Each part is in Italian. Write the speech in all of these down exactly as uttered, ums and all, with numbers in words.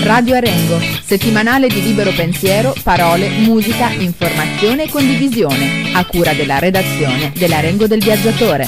Radio Arengo, settimanale di libero pensiero, parole, musica, informazione e condivisione, a cura della redazione dell'Arengo del Viaggiatore.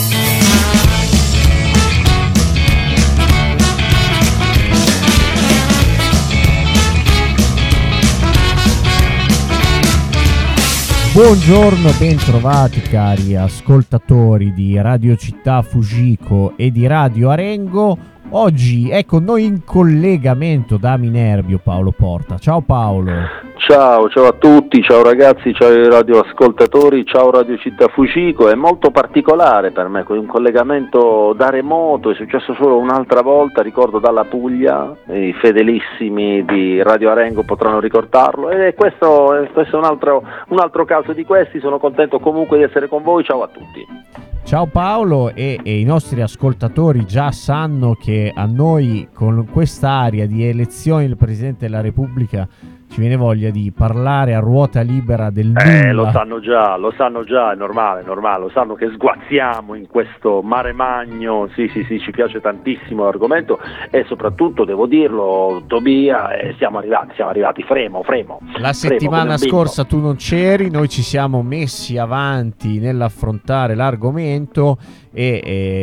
Buongiorno, bentrovati cari ascoltatori di Radio Città Fujiko e di Radio Arengo. Oggi è con noi in collegamento da Minerbio Paolo Porta. Ciao Paolo. Ciao, ciao a tutti, ciao ragazzi, ciao ai radioascoltatori, ciao Radio Città Fujiko. È molto particolare per me, con un collegamento da remoto, è successo solo un'altra volta, ricordo dalla Puglia, i fedelissimi di Radio Arengo potranno ricordarlo, e questo, questo è un altro, un altro caso di questi. Sono contento comunque di essere con voi, ciao a tutti. Ciao Paolo, e, e i nostri ascoltatori già sanno che a noi con quest'area di elezioni del Presidente della Repubblica ci viene voglia di parlare a ruota libera del nulla. Eh, lo sanno già, lo sanno già, è normale, è normale, lo sanno che sguazziamo in questo mare magno, sì sì sì, ci piace tantissimo l'argomento e soprattutto, devo dirlo, Tobia, eh, siamo arrivati, siamo arrivati, fremo, fremo. La fremo settimana scorsa tu non c'eri, noi ci siamo messi avanti nell'affrontare l'argomento e,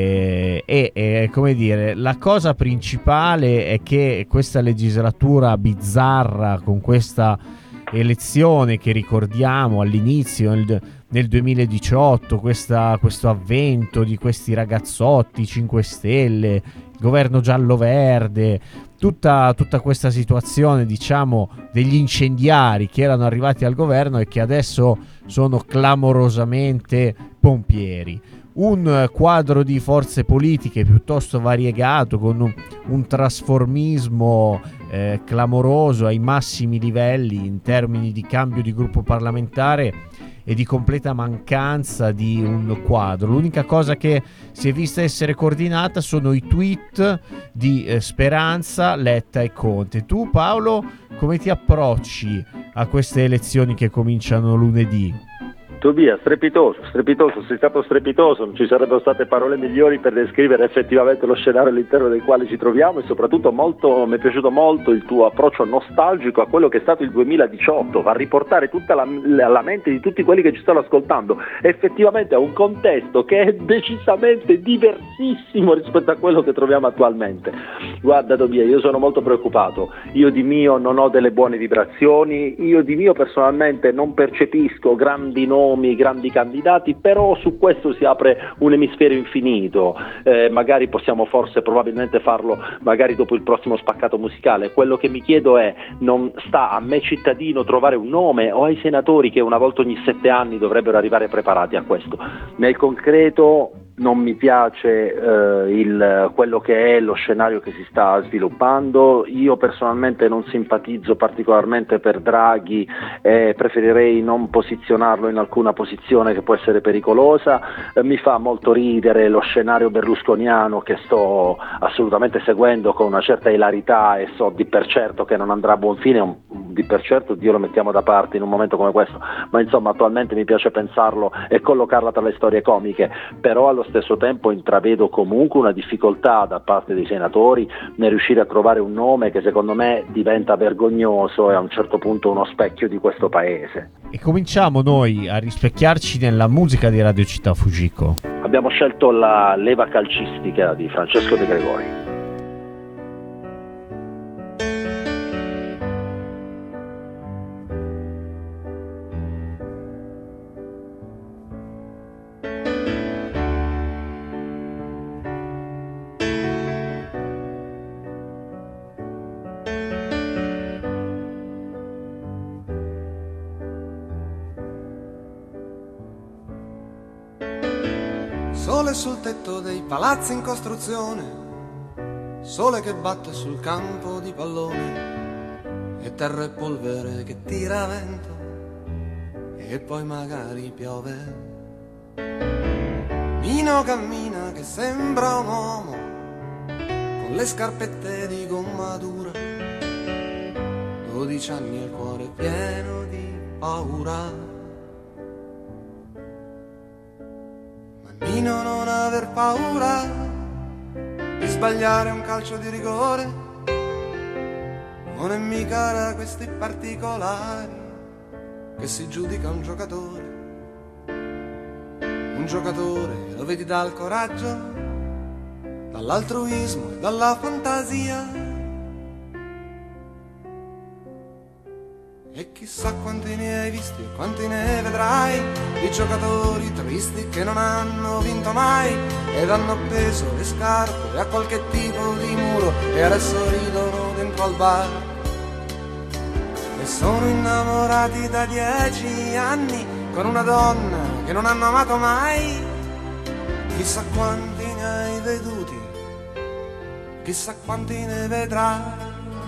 e, e, e come dire, la cosa principale è che questa legislatura bizzarra con questo questa elezione che ricordiamo all'inizio nel, nel duemiladiciotto, questa, questo avvento di questi ragazzotti cinque Stelle, governo giallo-verde, tutta, tutta questa situazione, diciamo, degli incendiari che erano arrivati al governo e che adesso sono clamorosamente pompieri. Un quadro di forze politiche piuttosto variegato, con un, un trasformismo eh, clamoroso ai massimi livelli in termini di cambio di gruppo parlamentare e di completa mancanza di un quadro. L'unica cosa che si è vista essere coordinata sono i tweet di eh, Speranza, Letta e Conte. Tu Paolo, come ti approcci a queste elezioni che cominciano lunedì? Tobia, strepitoso, strepitoso, sei stato strepitoso, non ci sarebbero state parole migliori per descrivere effettivamente lo scenario all'interno del quale ci troviamo, e soprattutto molto, mi è piaciuto molto il tuo approccio nostalgico a quello che è stato il duemiladiciotto, a riportare tutta la, la mente di tutti quelli che ci stanno ascoltando effettivamente a un contesto che è decisamente diversissimo rispetto a quello che troviamo attualmente. Guarda Tobia, io sono molto preoccupato, io di mio non ho delle buone vibrazioni, io di mio personalmente non percepisco grandi nomi, grandi candidati, però su questo si apre un emisfero infinito, eh, magari possiamo forse probabilmente farlo magari dopo il prossimo spaccato musicale. Quello che mi chiedo è, non sta a me cittadino trovare un nome o ai senatori che una volta ogni sette anni dovrebbero arrivare preparati a questo? Nel concreto non mi piace eh, il, quello che è lo scenario che si sta sviluppando. Io personalmente non simpatizzo particolarmente per Draghi e preferirei non posizionarlo in alcuna posizione che può essere pericolosa. Eh, mi fa molto ridere lo scenario berlusconiano che sto assolutamente seguendo con una certa ilarità e so di per certo che non andrà a buon fine, un, di per certo Dio lo mettiamo da parte in un momento come questo, ma insomma attualmente mi piace pensarlo e collocarla tra le storie comiche, però allo stesso tempo intravedo comunque una difficoltà da parte dei senatori nel riuscire a trovare un nome che secondo me diventa vergognoso e a un certo punto uno specchio di questo paese. E cominciamo noi a rispecchiarci nella musica di Radio Città Fujiko. Abbiamo scelto la leva calcistica di Francesco De Gregori. Sole sul tetto dei palazzi in costruzione, sole che batte sul campo di pallone, e terra e polvere che tira vento, e poi magari piove. Nino cammina che sembra un uomo, con le scarpette di gomma dura, dodici anni e il cuore pieno di paura. Nino, non aver paura di sbagliare un calcio di rigore, non è mica da questi particolari che si giudica un giocatore. Un giocatore lo vedi dal coraggio, dall'altruismo e dalla fantasia. E chissà quanti ne hai visti e quanti ne vedrai, di giocatori tristi che non hanno vinto mai ed hanno appeso le scarpe a qualche tipo di muro e adesso ridono dentro al bar. E sono innamorati da dieci anni con una donna che non hanno amato mai. Chissà quanti ne hai veduti, chissà quanti ne vedrai.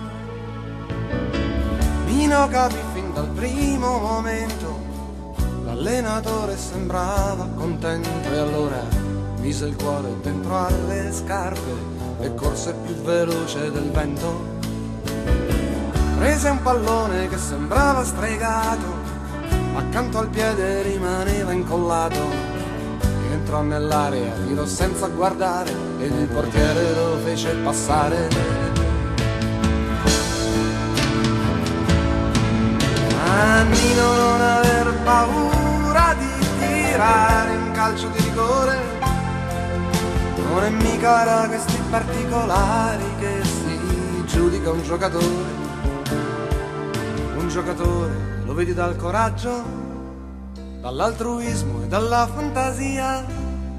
Nino capì fin dal primo momento, l'allenatore sembrava contento e allora mise il cuore dentro alle scarpe e corse più veloce del vento. Prese un pallone che sembrava stregato, accanto al piede rimaneva incollato. Entrò nell'area, tirò senza guardare e il portiere lo fece passare. A Nino non aver paura di tirare un calcio di rigore, non è mica da questi particolari che si giudica un giocatore. Un giocatore lo vedi dal coraggio, dall'altruismo e dalla fantasia.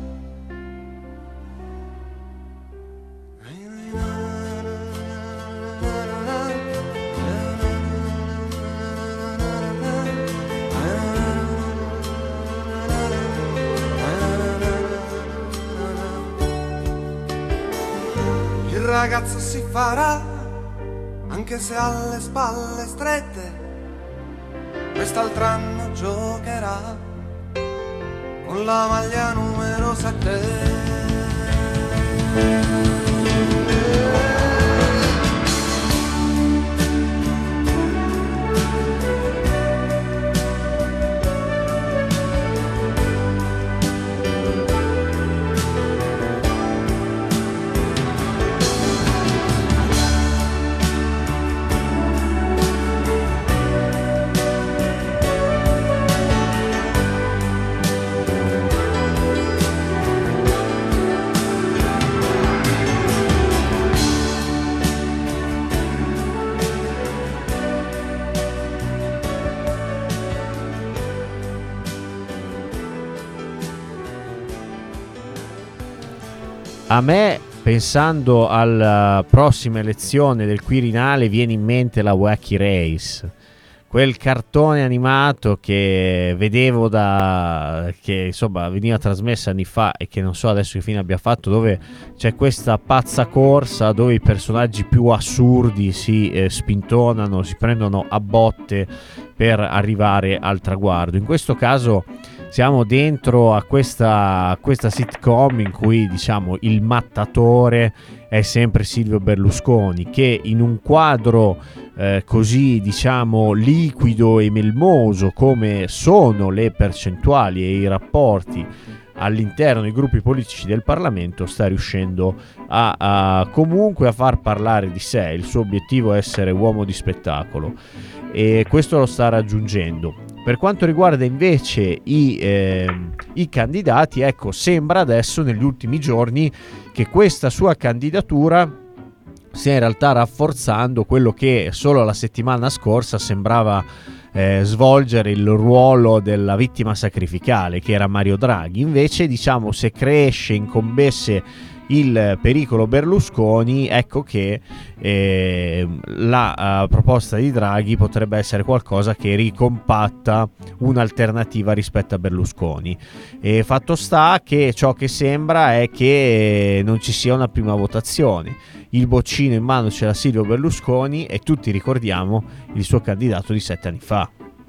Il ragazzo si farà, anche se ha le spalle strette, quest'altro anno giocherà con la maglia numero sette. A me, pensando alla prossima elezione del Quirinale, viene in mente la Wacky Race, quel cartone animato che vedevo da che insomma veniva trasmessa anni fa e che non so adesso che fine abbia fatto, dove c'è questa pazza corsa dove i personaggi più assurdi si eh, spintonano, si prendono a botte per arrivare al traguardo. In questo caso siamo dentro a questa, a questa sitcom in cui, diciamo, il mattatore è sempre Silvio Berlusconi, che in un quadro eh, così, diciamo, liquido e melmoso come sono le percentuali e i rapporti all'interno dei gruppi politici del Parlamento, sta riuscendo a, a comunque a far parlare di sé. Il suo obiettivo è essere uomo di spettacolo e questo lo sta raggiungendo. Per quanto riguarda invece i, eh, i candidati, ecco, sembra adesso negli ultimi giorni che questa sua candidatura stia in realtà rafforzando quello che solo la settimana scorsa sembrava eh, svolgere il ruolo della vittima sacrificale, che era Mario Draghi. Invece, diciamo, se cresce, incombesse il pericolo Berlusconi, ecco che eh, la uh, proposta di Draghi potrebbe essere qualcosa che ricompatta un'alternativa rispetto a Berlusconi. E fatto sta che ciò che sembra è che non ci sia una prima votazione. Il boccino in mano c'era Silvio Berlusconi e tutti ricordiamo il suo candidato di sette anni fa.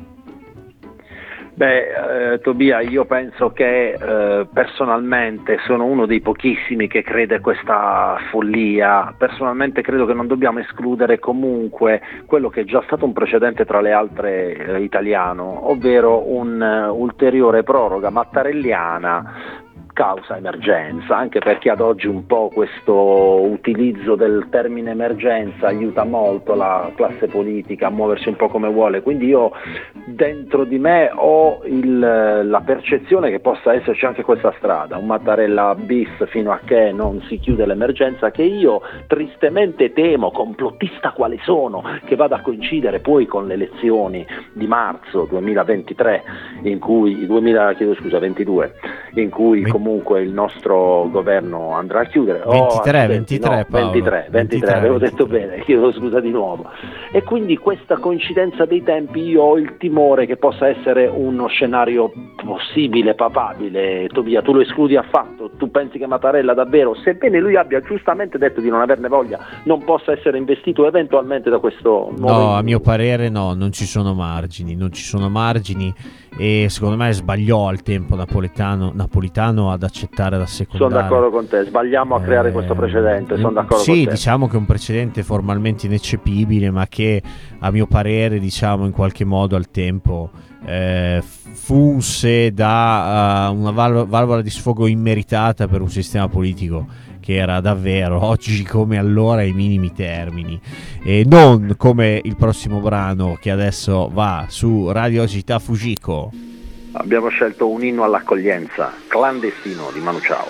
Beh, eh, Tobia, io penso che eh, personalmente sono uno dei pochissimi che crede questa follia. Personalmente credo che non dobbiamo escludere comunque quello che è già stato un precedente tra le altre eh, italiano, ovvero un uh, ulteriore proroga mattarelliana causa emergenza, anche perché ad oggi un po' questo utilizzo del termine emergenza aiuta molto la classe politica a muoversi un po' come vuole, quindi io dentro di me ho il, la percezione che possa esserci anche questa strada, un Mattarella bis fino a che non si chiude l'emergenza, che io tristemente temo, complottista quale sono, che vada a coincidere poi con le elezioni di marzo duemilaventitré, in cui duemila, chiedo scusa, ventidue, in cui comunque il nostro governo andrà a chiudere. ventitré, oh, ventitré, no, Paolo. ventitré, ventitré, ventitré, avevo ventitré. detto bene, chiedo scusa di nuovo. E quindi questa coincidenza dei tempi, io ho il timore che possa essere uno scenario possibile, papabile. Tobia, tu lo escludi affatto? Tu pensi che Mattarella davvero, sebbene lui abbia giustamente detto di non averne voglia, non possa essere investito eventualmente da questo nuovo? No, a mio parere no, non ci sono margini, non ci sono margini e secondo me sbagliò al tempo Napoletano, Napolitano ad accettare da secondare. Sono d'accordo con te, sbagliamo a creare Eh, questo precedente, sono d'accordo sì, con te. diciamo che è un precedente formalmente ineccepibile, ma che a mio parere, diciamo, in qualche modo al tempo eh, funse da uh, una valv- valvola di sfogo immeritata per un sistema politico che era davvero oggi come allora ai minimi termini, e non come il prossimo brano che adesso va su Radio Città Fujiko. Abbiamo scelto un inno all'accoglienza, Clandestino di Manu Chao.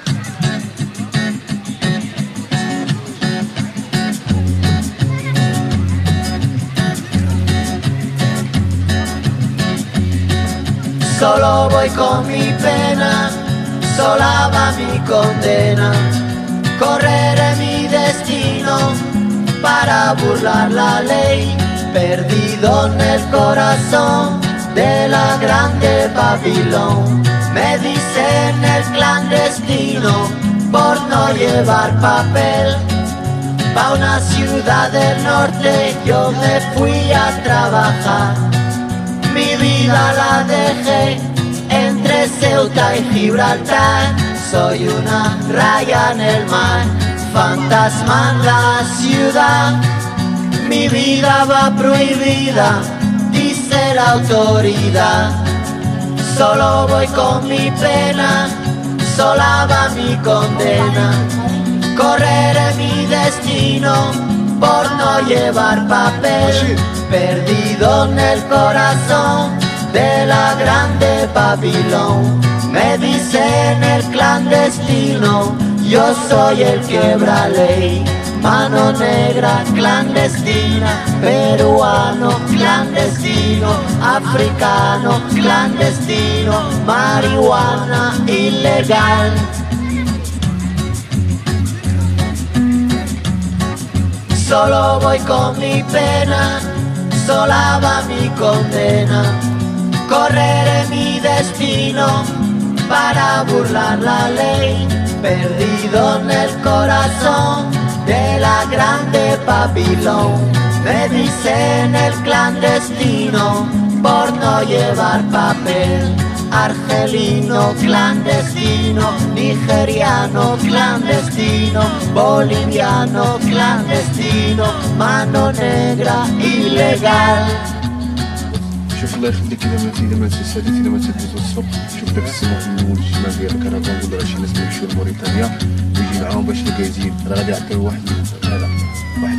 Solo voy con mi pena, sola va mi condena, correré mi destino para burlar la ley, perdido en el corazón de la grande Babilón. Me dicen el clandestino por no llevar papel. Pa' una ciudad del norte yo me fui a trabajar. Mi vida la dejé entre Ceuta y Gibraltar. Soy una raya en el mar, fantasma en la ciudad. Mi vida va prohibida, dice la autoridad. Solo voy con mi pena, sola va mi condena. Correré mi destino por no llevar papel, perdido en el corazón de la grande Babilón. Me dicen el clandestino, yo soy el quebra ley. Mano negra clandestina, peruano clandestino, africano clandestino, marihuana ilegal. Solo voy con mi pena, sola va mi condena. Correré mi destino para burlar la ley, perdido en el corazón de la grande Babilón. Me dicen el clandestino por no llevar papel. Argelino clandestino, nigeriano clandestino, boliviano clandestino, mano negra ilegal. شوف الله يخليك اذا ما اذا ما تسالي اذا ما تدوز السوق شوف داك السمو في النموذج الشمال ديالك انا كنقول راه شي ناس يمشيو لموريتانيا ويجي معاهم باش الكازين راه غادي يعطيو واحد هذا واحد.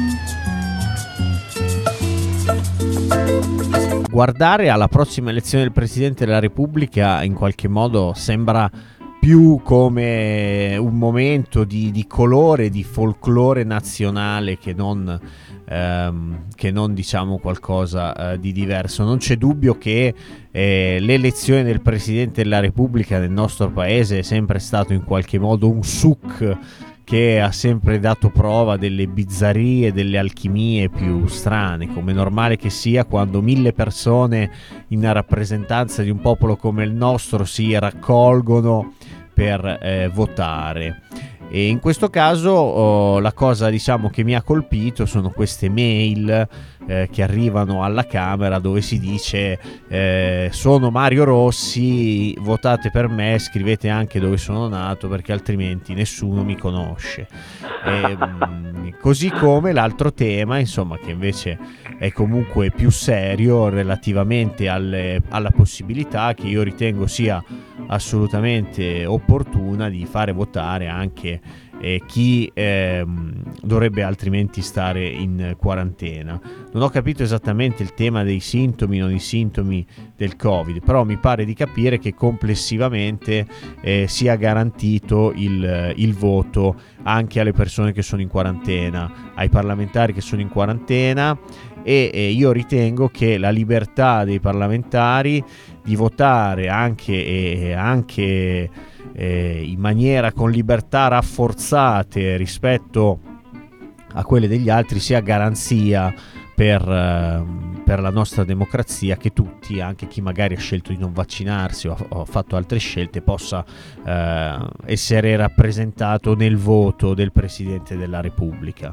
Guardare alla prossima elezione del Presidente della Repubblica in qualche modo sembra più come un momento di, di colore, di folklore nazionale che non, ehm, che non diciamo qualcosa eh, di diverso. Non c'è dubbio che eh, l'elezione del Presidente della Repubblica nel nostro paese è sempre stato in qualche modo un suc che ha sempre dato prova delle bizzarrie, delle alchimie più strane, come è normale che sia quando mille persone in rappresentanza di un popolo come il nostro si raccolgono per eh, votare. E in questo caso oh, la cosa diciamo che mi ha colpito sono queste mail eh, che arrivano alla Camera dove si dice eh, sono Mario Rossi, votate per me, scrivete anche dove sono nato perché altrimenti nessuno mi conosce. E, così come l'altro tema, insomma, che invece è comunque più serio relativamente alle, alla possibilità che io ritengo sia assolutamente opportuna di fare votare anche eh, chi eh, dovrebbe altrimenti stare in quarantena. Non ho capito esattamente il tema dei sintomi, non i sintomi del Covid, però mi pare di capire che complessivamente eh, sia garantito il, il voto anche alle persone che sono in quarantena, ai parlamentari che sono in quarantena, e eh, io ritengo che la libertà dei parlamentari di votare anche, eh, anche eh, in maniera con libertà rafforzate rispetto a quelle degli altri sia garanzia per, eh, per la nostra democrazia, che tutti, anche chi magari ha scelto di non vaccinarsi o ha, o ha fatto altre scelte, possa eh, essere rappresentato nel voto del Presidente della Repubblica.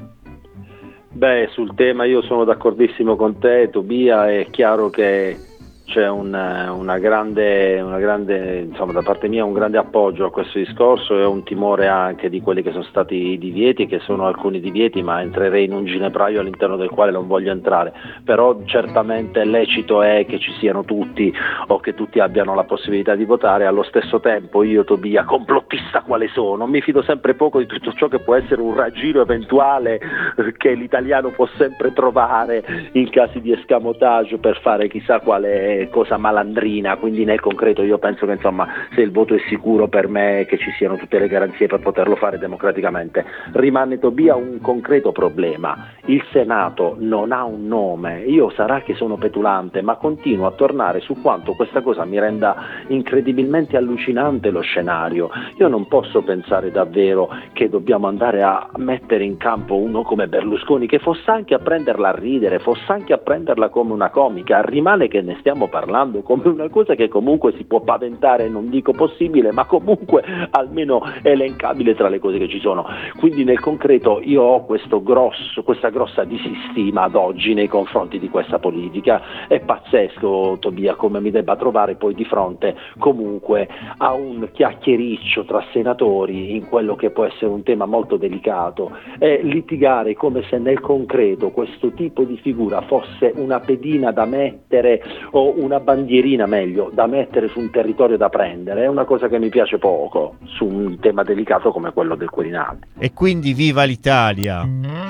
Beh, sul tema io sono d'accordissimo con te, Tobia. È chiaro che c'è un, una grande, una grande, insomma, da parte mia un grande appoggio a questo discorso e un timore anche di quelli che sono stati i divieti, che sono alcuni divieti, ma entrerei in un ginepraio all'interno del quale non voglio entrare. Però certamente lecito è che ci siano tutti, o che tutti abbiano la possibilità di votare. Allo stesso tempo io, Tobia, complottista quale sono, mi fido sempre poco di tutto ciò che può essere un raggiro eventuale che l'italiano può sempre trovare in casi di escamotage per fare chissà quale cosa malandrina. Quindi nel concreto io penso che, insomma, se il voto è sicuro, per me che ci siano tutte le garanzie per poterlo fare democraticamente. Rimane, Tobia, un concreto problema: il Senato non ha un nome. Io sarà che sono petulante, ma continuo a tornare su quanto questa cosa mi renda incredibilmente allucinante lo scenario. Io non posso pensare davvero che dobbiamo andare a mettere in campo uno come Berlusconi, che fosse anche a prenderla a ridere, fosse anche a prenderla come una comica. Rimane che ne stiamo parlando come una cosa che comunque si può paventare, non dico possibile, ma comunque almeno elencabile tra le cose che ci sono. Quindi nel concreto io ho questo grosso, questa grossa disistima ad oggi nei confronti di questa politica. È pazzesco, Tobia, come mi debba trovare poi di fronte comunque a un chiacchiericcio tra senatori in quello che può essere un tema molto delicato, e litigare come se nel concreto questo tipo di figura fosse una pedina da mettere, o una bandierina meglio, da mettere su un territorio da prendere. È una cosa che mi piace poco su un tema delicato come quello del Quirinale. E quindi viva l'Italia!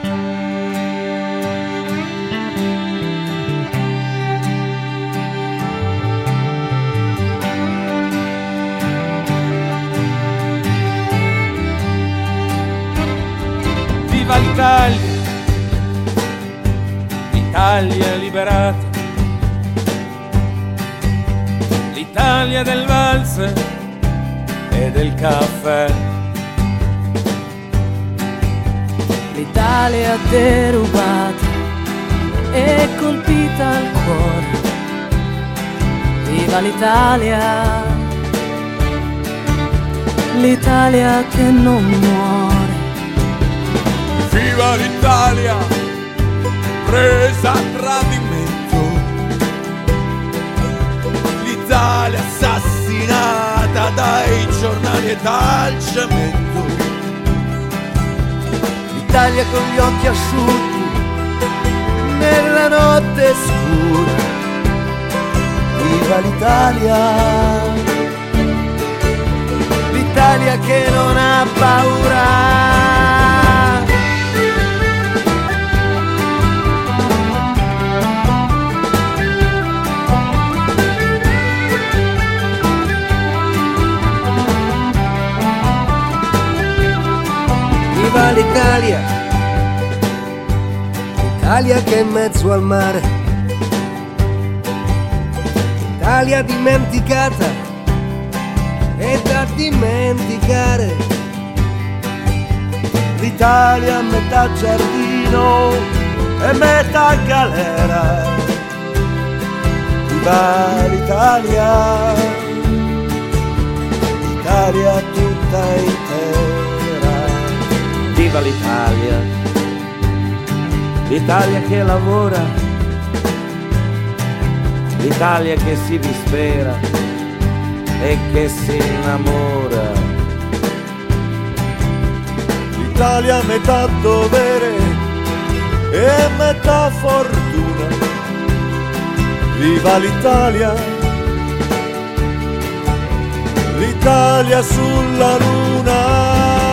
Viva l'Italia! L'Italia liberata, l'Italia del valzer e del caffè, l'Italia derubata e colpita al cuore. Viva l'Italia, l'Italia che non muore. Viva l'Italia, presa a tradimento, l'Italia assassinata dai giornali e dal cemento, l'Italia con gli occhi asciutti nella notte scura. Viva l'Italia, l'Italia che non ha paura. Viva l'Italia, l'Italia che è in mezzo al mare, l'Italia dimenticata e da dimenticare, l'Italia a metà giardino e metà galera. Viva l'Italia, l'Italia tutta intera. Viva l'Italia, l'Italia che lavora, l'Italia che si dispera e che si innamora, l'Italia metà dovere e metà fortuna. Viva l'Italia, l'Italia sulla luna.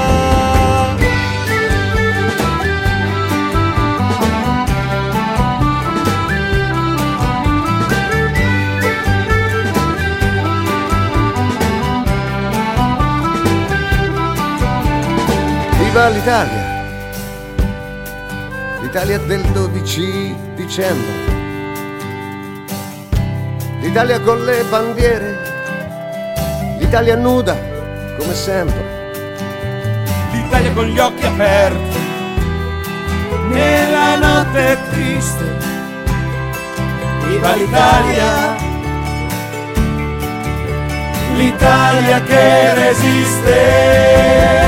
Viva l'Italia, l'Italia del dodici dicembre, l'Italia con le bandiere, l'Italia nuda come sempre, l'Italia con gli occhi aperti nella notte triste. Viva l'Italia, l'Italia che resiste.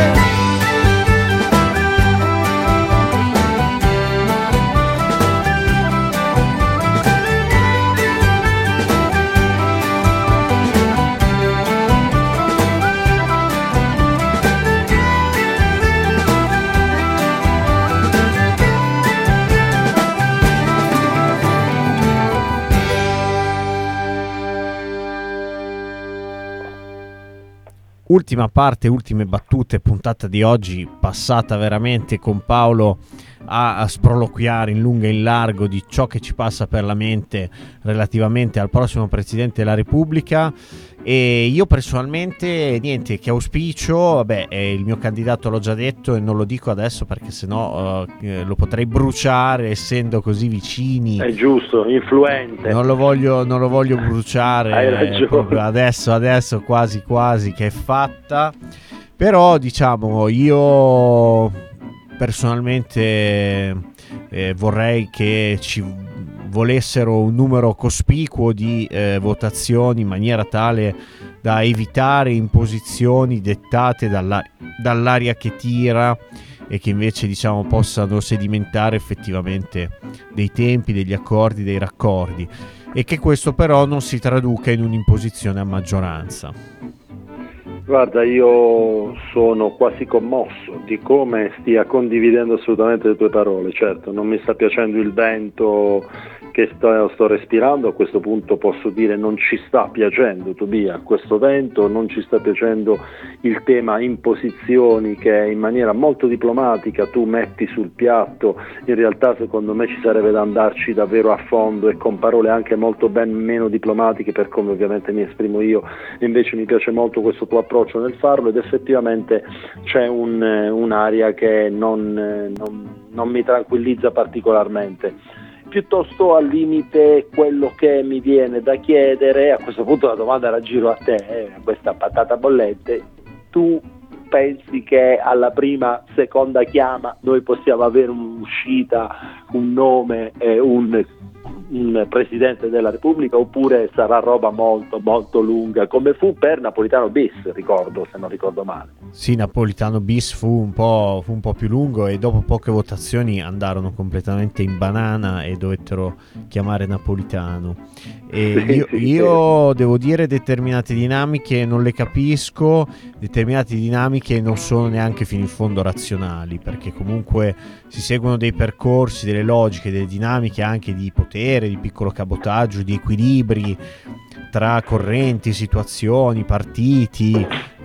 Ultima parte, ultime battute, puntata di oggi passata veramente con Paolo a, a sproloquiare in lungo e in largo di ciò che ci passa per la mente relativamente al prossimo Presidente della Repubblica. E io personalmente niente, che auspicio, vabbè, eh, il mio candidato l'ho già detto e non lo dico adesso perché sennò uh, lo potrei bruciare essendo così vicini. È giusto, influente. Non lo voglio, non lo voglio bruciare. Hai ragione. Proprio adesso, adesso quasi quasi che è fatta. Però diciamo io personalmente eh, vorrei che ci volessero un numero cospicuo di eh, votazioni in maniera tale da evitare imposizioni dettate dalla, dall'aria che tira e che invece diciamo possano sedimentare effettivamente dei tempi, degli accordi, dei raccordi, e che questo però non si traduca in un'imposizione a maggioranza. Guarda, io sono quasi commosso di come stia condividendo assolutamente le tue parole. Certo, non mi sta piacendo il vento che sto, sto respirando, a questo punto posso dire non ci sta piacendo, Tobia, questo vento, non ci sta piacendo il tema imposizioni che in maniera molto diplomatica tu metti sul piatto. In realtà secondo me ci sarebbe da andarci davvero a fondo e con parole anche molto ben meno diplomatiche, per come ovviamente mi esprimo io. Invece mi piace molto questo tuo approccio nel farlo ed effettivamente c'è un, un'area che non, non, non mi tranquillizza particolarmente. Piuttosto al limite quello che mi viene da chiedere, a questo punto la domanda la giro a te, eh, questa patata bollente, tu pensi che alla prima, seconda chiama noi possiamo avere un'uscita, un nome, eh, un, un Presidente della Repubblica, oppure sarà roba molto molto lunga come fu per Napolitano bis, ricordo, se non ricordo male. Sì, Napolitano bis fu un po', fu un po' più lungo e dopo poche votazioni andarono completamente in banana e dovettero chiamare Napolitano. E sì, io, sì, io devo dire determinate dinamiche non le capisco, determinate dinamiche non sono neanche fino in fondo razionali, perché comunque si seguono dei percorsi, delle logiche, delle dinamiche anche di potere, di piccolo cabotaggio, di equilibri tra correnti, situazioni, partiti,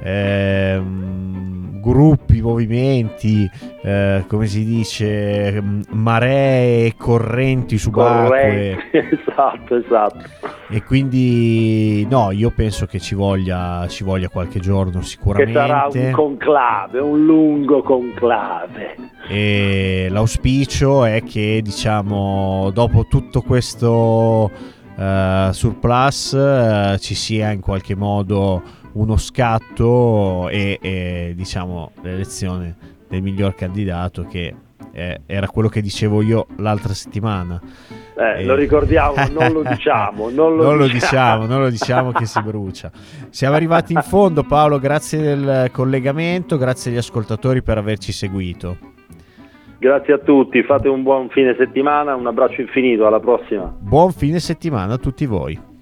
ehm, gruppi, movimenti, eh, come si dice, maree e correnti subacquee. Esatto, esatto. E quindi no, io penso che ci voglia, ci voglia qualche giorno sicuramente. Che sarà un conclave, un lungo conclave. E l'auspicio è che, diciamo, dopo tutto questo uh, surplus uh, ci sia in qualche modo uno scatto e, e diciamo l'elezione del miglior candidato, che eh, era quello che dicevo io l'altra settimana. Eh, e... lo ricordiamo, non lo diciamo, non lo, non lo diciamo. diciamo, non lo diciamo che si brucia. Siamo arrivati in fondo, Paolo, grazie del collegamento, grazie agli ascoltatori per averci seguito. Grazie a tutti, fate un buon fine settimana, un abbraccio infinito, alla prossima. Buon fine settimana a tutti voi.